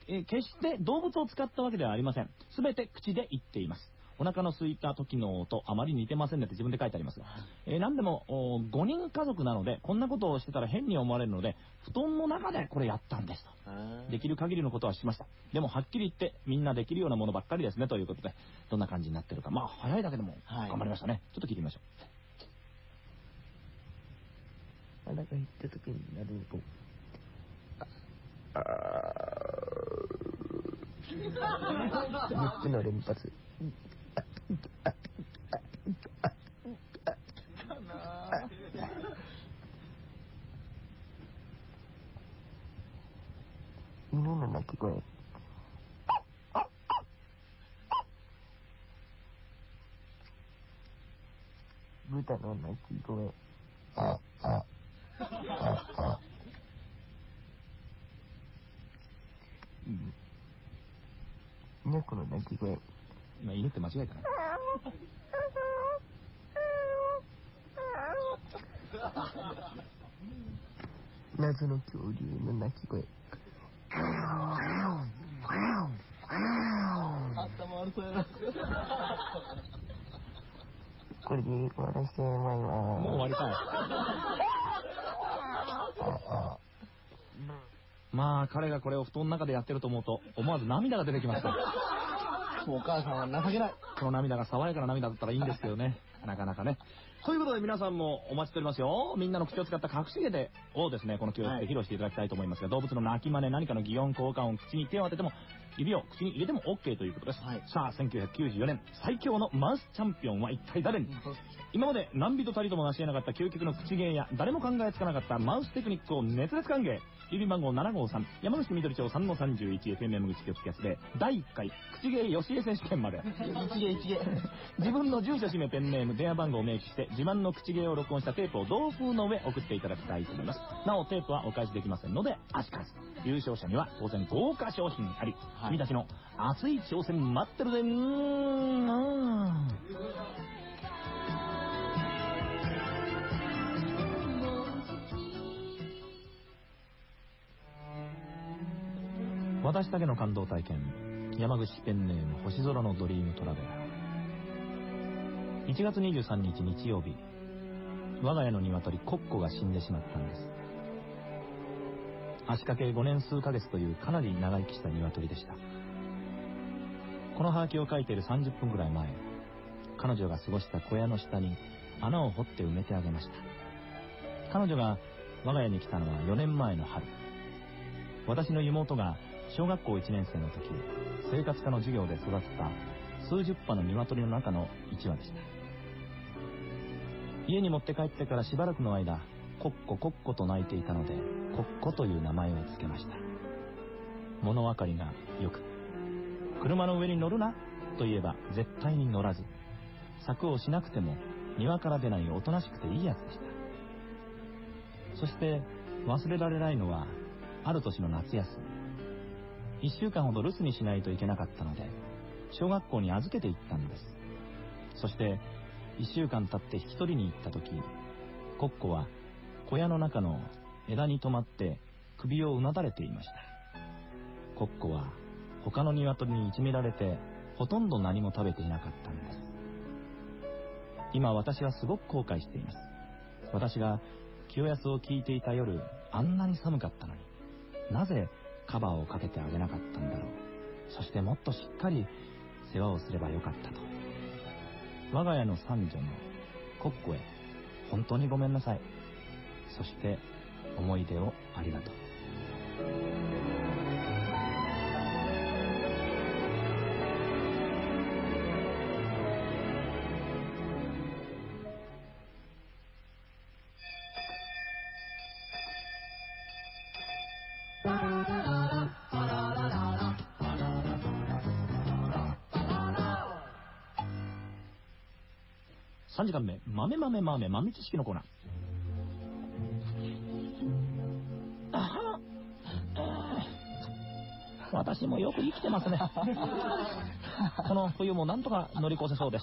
決して動物を使ったわけではありません。すべて口で言っています。お腹の空いた時のとあまり似てませんねって自分で書いてありますが、何でも5人家族なのでこんなことをしてたら変に思われるので布団の中でこれやったんですと。できる限りのことはしました。でもはっきり言ってみんなできるようなものばっかりですねということで、どんな感じになってるか、まあ早いだけでも頑張りましたね。ちょっと聞いてみましょう。 腹が減った時になると6つの連発。犬の鳴き声。豚の鳴き声。猫の鳴き声。 今犬って間違えたな。 謎の恐竜の鳴き声。 頭悪そうやな。 これで終わらせてもらいます。 もう終わりかい。まあ彼がこれを布団の中でやってると思うと思わず涙が出てきました。 お母さんは情けない。 この涙が爽やかな涙だったらいいんですけどね。なかなかね。ということで皆さんもお待ちしておりますよ。みんなの口を使った隠し芸でをですね、この教室で披露していただきたいと思いますが、動物の鳴き真似、何かの擬音、効果音、口に手を当てても、指を口に入れても OK ということです。さあ、1994年、最強のマウスチャンピオンは一体誰に？今まで何人たりとも成し得なかった究極の口芸や、誰も考えつかなかったマウステクニックを熱烈歓迎。郵便番号753、山口緑町3-31、FM 口局キャスで、第1回、口芸よしえ選手権まで。 一芸。 自分の住所、氏名、ペンネーム、電話番号を明記して、自慢の口芸を録音したテープを同封の上送っていただきたいと思います。なお、テープはお返しできませんので、足かず。優勝者には当然豪華商品あり、君たちの熱い挑戦待ってるぜ。私だけの感動体験。山口ペンネーム星空のドリームトラベラー。1月23日日曜日、我が家の鶏コッコが死んでしまったんです。足掛け5年数ヶ月というかなり長生きした鶏でした。このハガキを書いている30分くらい前、彼女が過ごした小屋の下に穴を掘って埋めてあげました。彼女が我が家に来たのは4年前の春。私の妹が小学校1年生の時、生活科の授業で育てた数十羽の鶏の中の1羽でした。家に持って帰ってからしばらくの間、コッココッコと鳴いていたので、コッコという名前を付けました。物分かりがよく、車の上に乗るなと言えば絶対に乗らず、柵をしなくても庭から出ないおとなしくていいやつでした。そして忘れられないのは、ある年の夏休み、1週間ほど留守にしないといけなかったので、小学校に預けて行ったんです。そして1週間経って引き取りに行った時、コッコは小屋の中の枝に止まって首をうなだれていました。コッコは他の鶏にいじめられてほとんど何も食べていなかったんです。今私はすごく後悔しています。私が清安を聞いていた夜、あんなに寒かったのに、なぜカバーをかけてあげなかったんだろう。そしてもっとしっかり世話をすればよかったと。我が家の三女のコッコへ、本当にごめんなさい。そして思い出をありがとう。3時間目、豆知識のコーナー。私もよく生きてますね。この冬もなんとか乗り越せそうです。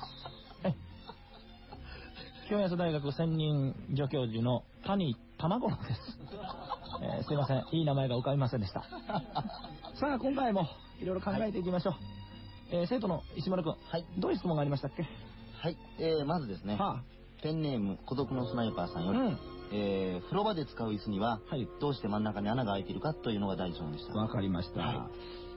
清安大学専任助教授の谷玉五郎です。すいません、いい名前が浮かびませんでした。 さあ、今回もいろいろ考えていきましょう。生徒の石丸くん。 はい。 どういう質問がありましたっけ？ はい。まずですね。 はあ、 ペンネーム、孤独のスナイパーさんより。風呂場で使う椅子には、どうして真ん中に穴が開いているかというのが第一問でした。 わかりました。はい。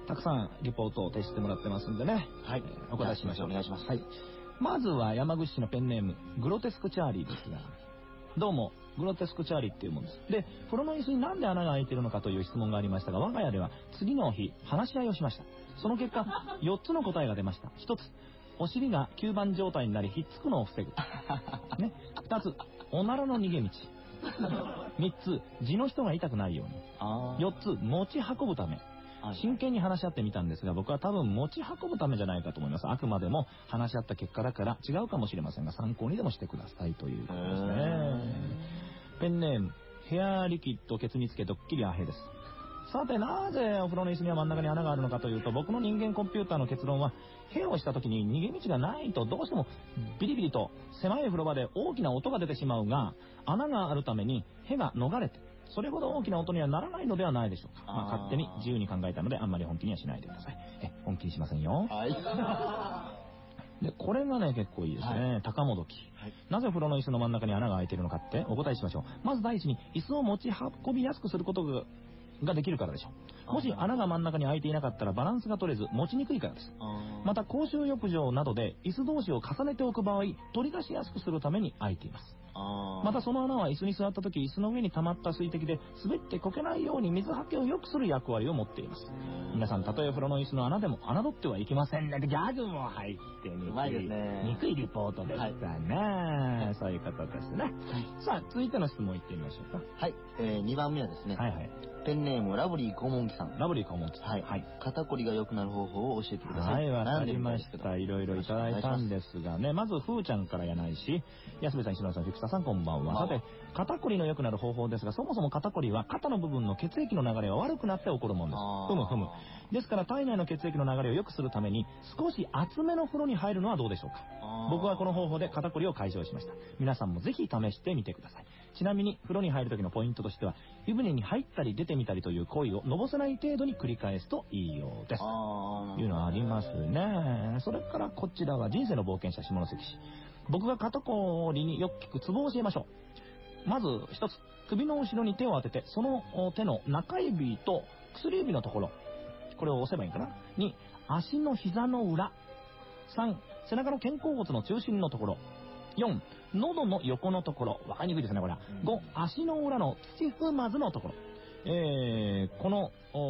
たくさんリポートを提出してもらってますんでね。 はい。 お答えしましょう。 お願いします。 はい。まずは山口市のペンネーム、グロテスクチャーリーですが、どうも、グロテスクチャーリーっていうもんです。で、風呂の椅子になんで穴が開いているのかという質問がありましたが、我が家では次の日、話し合いをしました。その結果、4つの答えが出ました。1つ、お尻が吸盤状態になり、ひっつくのを防ぐ。ね。2つ、おならの逃げ道。3つ、痔の人が痛くないように。4つ、持ち運ぶため。真剣に話し合ってみたんですが、僕は多分持ち運ぶためじゃないかと思います。あくまでも話し合った結果だから違うかもしれませんが、参考にでもしてくださいということですね。ペンネーム、ヘアリキッドケツにつけドッキリアヘです。さて、なぜお風呂の椅子には真ん中に穴があるのかというと、僕の人間コンピューターの結論は、ヘをした時に逃げ道がないとどうしてもビリビリと狭い風呂場で大きな音が出てしまうが、穴があるためにヘが逃れて、それほど大きな音にはならないのではないでしょうか。まあ、勝手に自由に考えたので、あんまり本気にはしないでください。本気にしませんよ。 はい。 で、これがね、結構いいですね。高もどき。なぜ風呂の椅子の真ん中に穴が開いているのかってお答えしましょう。まず第一に、椅子を持ち運びやすくすることができるからでしょう。もし穴が真ん中に開いていなかったらバランスが取れず持ちにくいからです。また公衆浴場などで椅子同士を重ねておく場合、取り出しやすくするために開いています。またその穴は椅子に座った時、椅子の上に溜まった水滴で滑ってこけないように水はけを良くする役割を持っています。皆さん、たとえ風呂の椅子の穴でも侮ってはいけませんね。ギャグも入って憎いリポートでしたね。そういうことですね。さあ、続いての質問いってみましょうか。 はい。2番目はですね。ペンネームラブリー肛門機さん。 ラブリー肛門機さん。 はい。肩こりが良くなる方法を教えてください。 はい、わかりました。いろいろいただいたんですがね、まずふーちゃんからやないし、安部さん、石野さん、フィクサさん、こんばんは。さて、肩こりの良くなる方法ですが、そもそも肩こりは肩の部分の血液の流れが悪くなって起こるものです。ふむ。ですから体内の血液の流れを良くするために少し厚めの風呂に入るのはどうでしょうか。僕はこの方法で肩こりを解消しました。皆さんもぜひ試してみてください。ちなみに風呂に入る時のポイントとしては、湯船に入ったり出てみたりという行為をのぼせない程度に繰り返すといいようです。いうのはありますね。それからこちらは人生の冒険者下関市。僕が肩こりによく効くツボを教えましょう。まず一つ、首の後ろに手を当てて、その手の中指と薬指のところ、これを押せばいいかな。2、足の膝の裏。3、背中の肩甲骨の中心のところ。4、喉の横のところ。わかりにくいですね、これは。5、足の裏の土踏まずのところ。この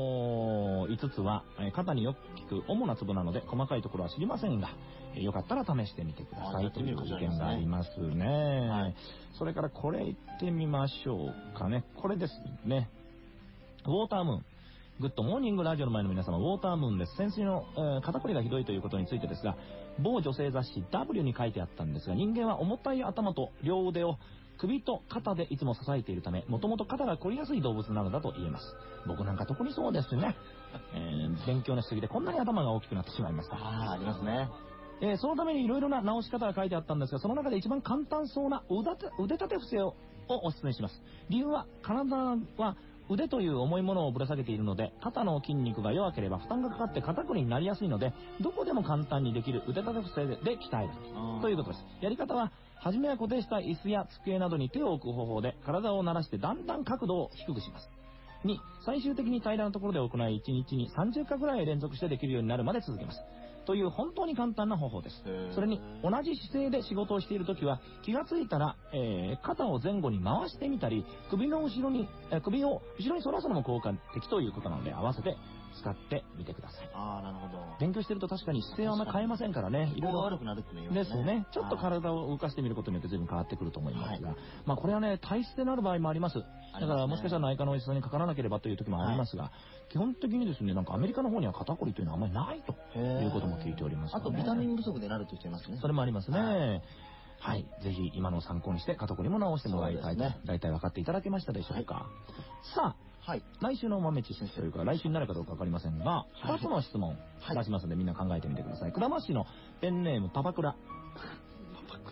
5つは肩によく効く主なツボなので、細かいところは知りませんが、よかったら試してみてくださいという意見がありますね。それからこれいってみましょうかね。これですね。ウォータームーン。グッドモーニングラジオの前の皆様、ウォータームーンです。先週の、肩こりがひどいということについてですが、某女性雑誌 W に書いてあったんですが、人間は重たい頭と両腕を首と肩でいつも支えているため、もともと肩が凝りやすい動物なのだと言えます。僕なんか特にそうですね。勉強のしすぎでこんなに頭が大きくなってしまいました。 ありますね。 そのためにいろいろな直し方が書いてあったんですが、その中で一番簡単そうな腕立て伏せをお勧めします。理由は、体は腕という重いものをぶら下げているので、肩の筋肉が弱ければ負担がかかって肩こりになりやすいので、どこでも簡単にできる腕立て伏せで鍛えるということです。やり方は、初めは固定した椅子や机などに手を置く方法で体を慣らしてだんだん角度を低くします。2、最終的に平らなところで行い、1日に30回ぐらい連続してできるようになるまで続けます。という本当に簡単な方法です。それに同じ姿勢で仕事をしているときは気がついたら、肩を前後に回してみたり、首を後ろに反らすのも効果的ということなので、合わせて使ってみてください。 なるほど。 勉強してると確かに姿勢はあんま変えませんからね。 いろいろ悪くなるって言いますね。 ですね。ちょっと体を動かしてみることによって随分変わってくると思いますが、まあこれはね、体質でなる場合もあります。だからもしかしたら内科のお医者さんにかからなければという時もありますが、基本的にですね、なんかアメリカの方には肩こりというのはあんまりないということも聞いております、ね。 あとビタミン不足でなると言っていますね。 それもありますね。はい。ぜひ今の参考にして肩こりも直してもらいたいと。大体分かっていただけましたでしょうか。さあ、来週の豆知識というか、来週になるかどうか分かりませんが、2つの質問出しますのでみんな考えてみてください。倉松市のペンネームパパクラ。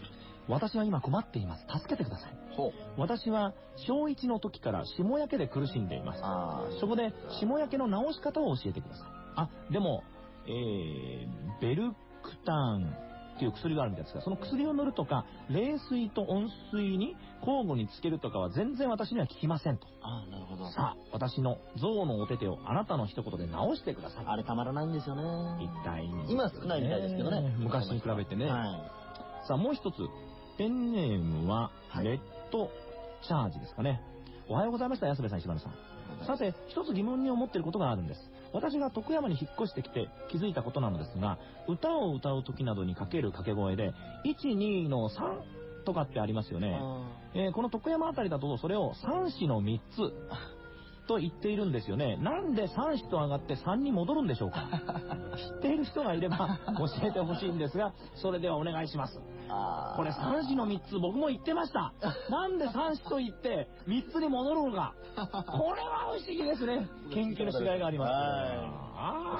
私は今困っています。助けてください。私は小1の時から霜焼けで苦しんでいます。そこで霜焼けの治し方を教えてください。でも、ベルクタンっていう薬があるみたいですが、その薬を塗るとか、冷水と温水に交互につけるとかは全然私には効きませんと。 なるほど。 さあ、私の象のお手手をあなたの一言で直してください。 あれたまらないんですよね。 痛いんですね。 今少ないみたいですけどね。 昔に比べてね。 はい。 さあ、もう一つ。ペンネームは、レッドチャージですかね。おはようございました、安部さん、石丸さん。さて、一つ疑問に思っていることがあるんです。私が徳山に引っ越してきて気づいたことなのですが、歌を歌う時などにかける掛け声で、1、2の3とかってありますよね。この徳山あたりだと、それを3子の3つと言っているんですよね。なんで3子と上がって3に戻るんでしょうか。知っている人がいれば教えてほしいんですが、それではお願いします。これ3子の3つ、僕も言ってました。なんで3子と言って3つに戻るのか。これは不思議ですね。研究の違いがあります。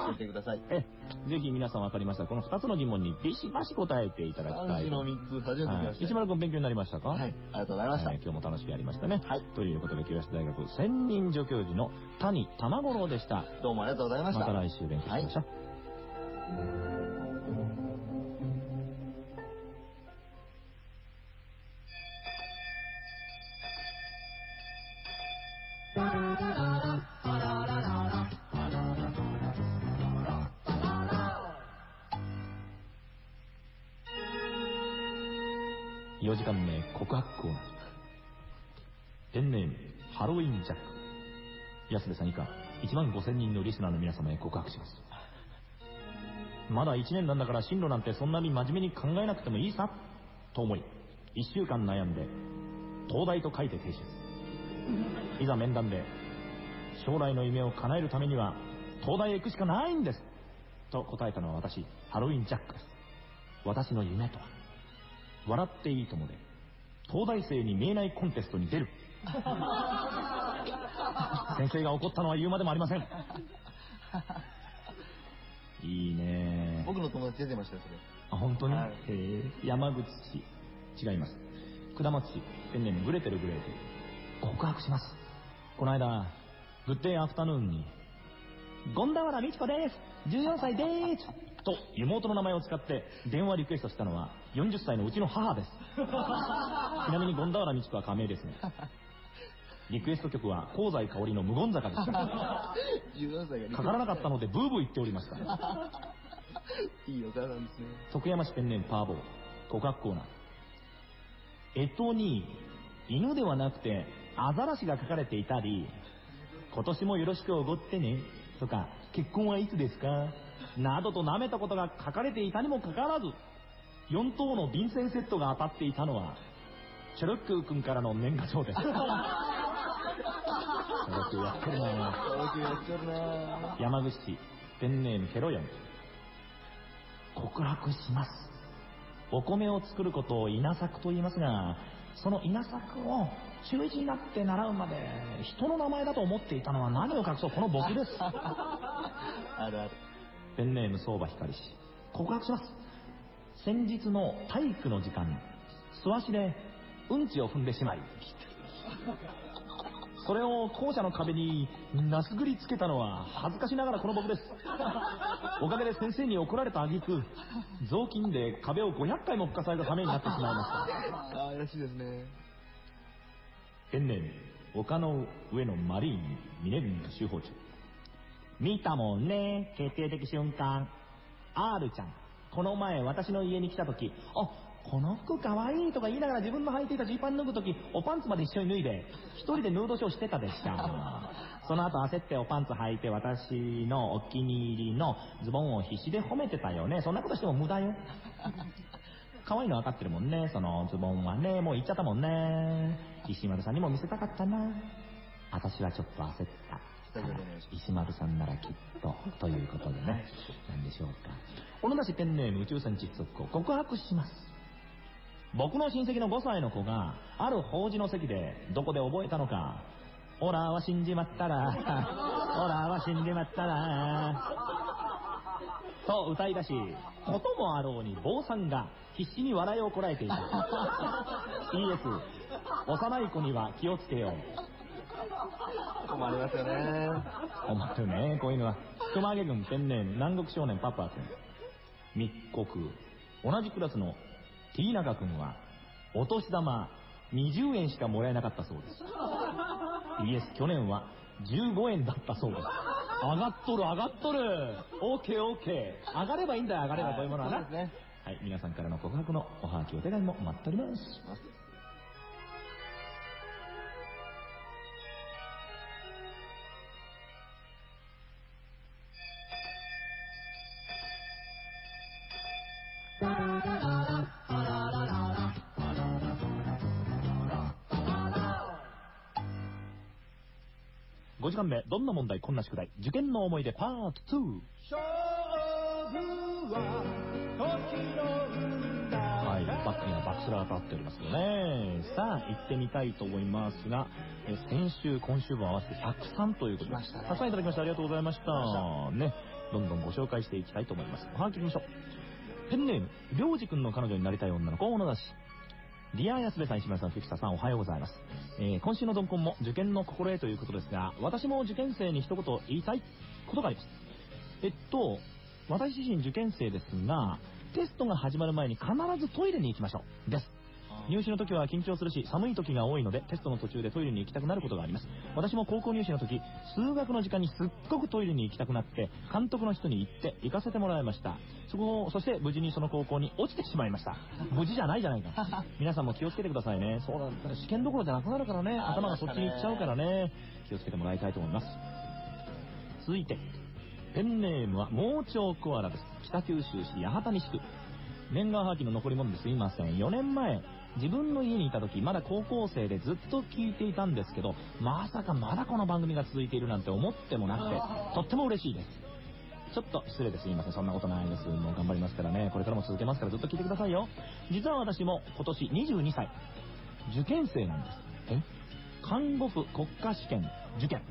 教えてください。 ぜひ皆さん分かりました。この2つの疑問にビシバシ答えていただきたい。 3子の3つ、初めて見ました。 石丸君勉強になりましたか？ はい。ありがとうございました。 今日も楽しくやりましたね。 はい。 ということで、清橋大学専任助教授の谷玉五郎でした。 どうもありがとうございました。 また来週勉強しましょう。4時間目告白コーナー。ペンネームハロウィンジャック。安部さん以下15,000人のリスナーの皆様へ告白します。まだ1年なんだから進路なんてそんなに真面目に考えなくてもいいさと思い、1週間悩んで東大と書いて提出。いざ面談で将来の夢を叶えるためには東大へ行くしかないんですと答えたのは私、ハロウィンジャックです。私の夢とは、笑っていいともで東大生に見えないコンテストに出る。先生が怒ったのは言うまでもありません。いいね。 僕の友達出てましたよ、それ。 本当に？山口市。違います。下松市。ペンネームグレテルグレーテル。告白します。この間、グッデイアフタヌーンに、権田原美智子です。14歳でーす。と妹の名前を使って電話リクエストしたのは40歳のうちの母です。ちなみに権田原美智子は仮名ですね。リクエスト曲は香西かおりの無言坂でした。 14歳がかからなかったのでブーブー言っておりました。 いいお母さんですね。 徳山市ペンネームパーボー。告白コーナー。干支に犬ではなくてアザラシが書かれていたり、今年もよろしくおごってねとか、結婚はいつですかなどと舐めたことが書かれていたにもかかわらず、4等の便箋セットが当たっていたのはチョロックー君からの年賀状です。チョロックやってるな。山口市ペンネームケロヨン。告白します。お米を作ることを稲作と言いますが、その稲作を中1になって習うまで人の名前だと思っていたのは何を隠そう、この僕です。 あるある。ペンネーム相場光氏。告白します。先日の体育の時間、素足でうんちを踏んでしまい、それを校舎の壁になすぐりつけたのは恥ずかしながらこの僕です。おかげで先生に怒られた挙句、雑巾で壁を500回も吹かされたためになってしまいました。 かわいらしいですね。 ペンネーム丘の上のマリーン峰郡集法中。見たもんね、決定的瞬間。R ちゃん、この前私の家に来た時、この服かわいいとか言いながら自分の履いていたジーパン脱ぐ時、おパンツまで一緒に脱いで一人でヌードショーしてたでしょ。その後焦っておパンツ履いて私のお気に入りのズボンを必死で褒めてたよね。そんなことしても無駄よ。可愛いの分かってるもんね。そのズボンはね、もう行っちゃったもんね。石丸さんにも見せたかったな。私はちょっと焦った。石丸さんならきっとということでね、何でしょうか。小野田市ペンネーム宇宙船窒息湖。告白します。僕の親戚の5歳の子がある法事の席でどこで覚えたのか、オラは死んじまったらオラは死んじまったらと歌い出し、こともあろうに坊さんが必死に笑いをこらえていた。PS、幼い子には気をつけよう。 困りますよね。 困るね、こういうのは。熊毛軍ペンネーム南国少年パパ君。密告。同じクラスの T 中君はお年玉20円しかもらえなかったそうです。PS、去年は15円だったそうです。上がっとる上がっとる。オーケーオーケー。上がればいいんだよ、上がればこういうものはな。 そうですね。 はい、皆さんからの告白のおはがきお手紙も待っております。5時間目、どんな問題こんな宿題、受験の思い出パート2。はい、バックにはバックスラーが立っておりますけどね。さあ、行ってみたいと思いますが、先週、今週分合わせて103ということで、たくさんいただきましてありがとうございました。ね、どんどんご紹介していきたいと思います。おはがきいきましょう。ペンネーム、りょうじくんの彼女になりたい女の子、小野田氏。ディア安部さん、石村さん、藤田さん、おはようございます。今週のドンコンも受験の心得ということですが、私も受験生に一言言いたいことがあります。私自身受験生ですが、テストが始まる前に必ずトイレに行きましょう。です。入試の時は緊張するし、寒い時が多いので、テストの途中でトイレに行きたくなることがあります。私も高校入試の時、数学の時間にすっごくトイレに行きたくなって、監督の人に行かせてもらいました。そして無事にその高校に落ちてしまいました。無事じゃないじゃないか。皆さんも気をつけてくださいね。そうなんだ、試験どころじゃなくなるからね、頭がそっちに行っちゃうからね、気をつけてもらいたいと思います。続いて、ペンネームは盲腸コアラです。北九州市八幡西区。年賀はがきの残り物ですいません。4年前、自分の家にいた時、まだ高校生でずっと聞いていたんですけど、まさかまだこの番組が続いているなんて思ってもなくて、とっても嬉しいです。ちょっと失礼ですいません。そんなことないです。もう頑張りますからね。これからも続けますからずっと聞いてくださいよ。実は私も今年22歳。受験生なんです。看護婦国家試験受験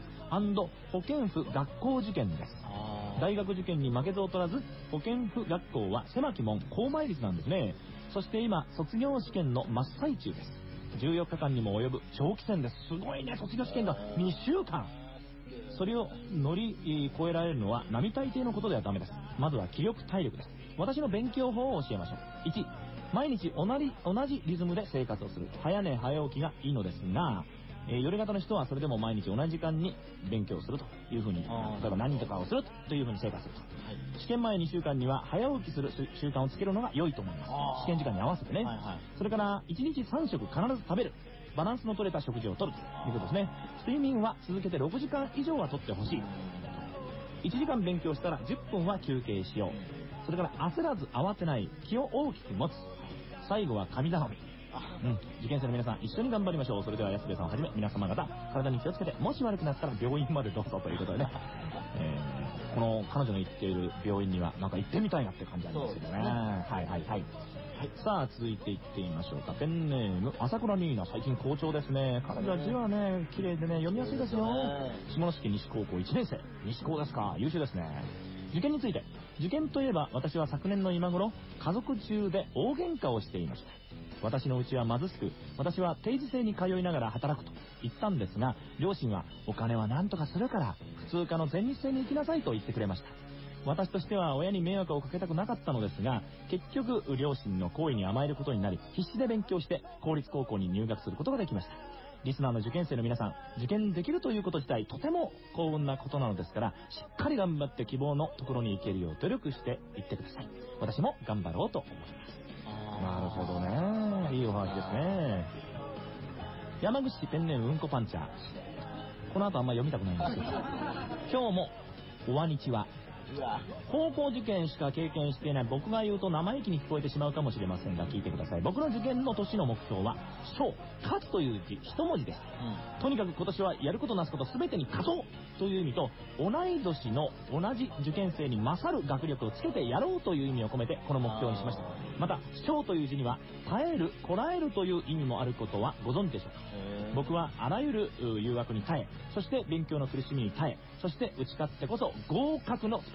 &保健婦学校受験です。大学受験に負けず劣らず、保健婦学校は狭き門、高倍率なんですね。そして今、卒業試験の真っ最中です。14日間にも及ぶ長期戦です。すごいね、卒業試験が2週間。それを乗り越えられるのは並大抵のことではダメです。まずは気力体力です。私の勉強法を教えましょう。1、毎日同じリズムで生活をする。早寝早起きがいいのですが、夜型の人はそれでも毎日同じ時間に勉強するというふうに、例えば何とかをするというふうに生活すると。試験前2週間には早起きする習慣をつけるのが良いと思います。試験時間に合わせてね。それから1日3食必ず食べる。バランスの取れた食事をとるということですね。睡眠は続けて6時間以上はとってほしい。1時間勉強したら10分は休憩しよう。それから焦らず慌てない。気を大きく持つ。最後は神頼み。受験生の皆さん一緒に頑張りましょう。それでは安部さんをはじめ皆様方、体に気をつけて、もし悪くなったら病院までどうぞということでね、この彼女の行っている病院にはなんか行ってみたいなって感じなんですけどね。はい。さあ続いていってみましょうか。ペンネーム朝倉ニーナ、最近好調ですね。彼女は字はね綺麗でね読みやすいですよ。下関西高校1年生。西高ですか、優秀ですね。受験について、受験といえば私は昨年の今頃家族中で大喧嘩をしていました。私のうちは貧しく、私は定時制に通いながら働くと言ったんですが、両親はお金は何とかするから普通科の全日制に行きなさいと言ってくれました。私としては親に迷惑をかけたくなかったのですが、結局両親の行為に甘えることになり、必死で勉強して公立高校に入学することができました。リスナーの受験生の皆さん、受験できるということ自体とても幸運なことなのですから、しっかり頑張って希望のところに行けるよう努力していってください。私も頑張ろうと思います。なるほどね。いいお話ですね。山口ペンネームうんこパンチャー。この後あんま読みたくないんですけど、今日もおわにちは。高校受験しか経験していない僕が言うと生意気に聞こえてしまうかもしれませんが、聞いてください。僕の受験の年の目標は勝、勝つという字一文字です。とにかく今年はやることなすこと全てに勝とうという意味と、同い年の同じ受験生に勝る学力をつけてやろうという意味を込めてこの目標にしました。また勝という字には耐える、こらえるという意味もあることはご存知でしょうか。僕はあらゆる誘惑に耐え、そして勉強の苦しみに耐え、そして打ち勝ってこそ合格の二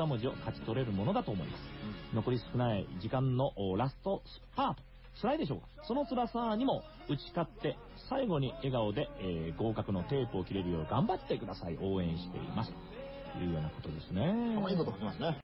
2文字を勝ち取れるものだと思います。残り少ない時間のラストスパート。辛いでしょうか。その辛さにも打ち勝って、最後に笑顔で、合格のテープを切れるよう頑張ってください。応援しています。というようなことですね。 いいこと書きますね。